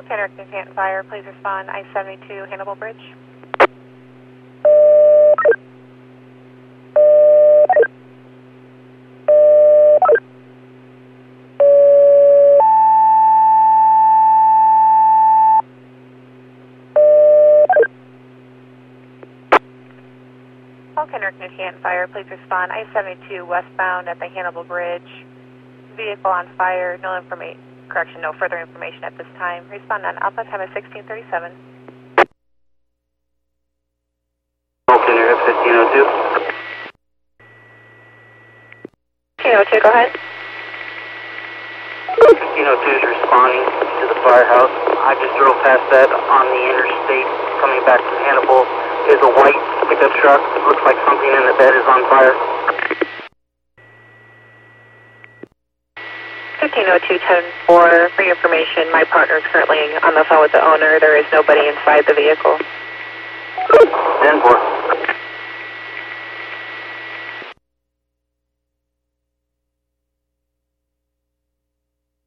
Falcon Canton Fire, please respond. I-72 Hannibal Bridge. Falcon Canton Fire, please respond. I-72 westbound at the Hannibal Bridge. Vehicle on fire. No further information at this time. Respond on Alpha, time is 1637. Falcon Air 1502. 1502, go ahead. 1502 is responding to the firehouse. I just drove past that on the interstate coming back to Hannibal. There's a white pickup truck. It looks like something in the bed is on fire. 1502-10-4, for your information, my partner is currently on the phone with the owner. There is nobody inside the vehicle. 10-4.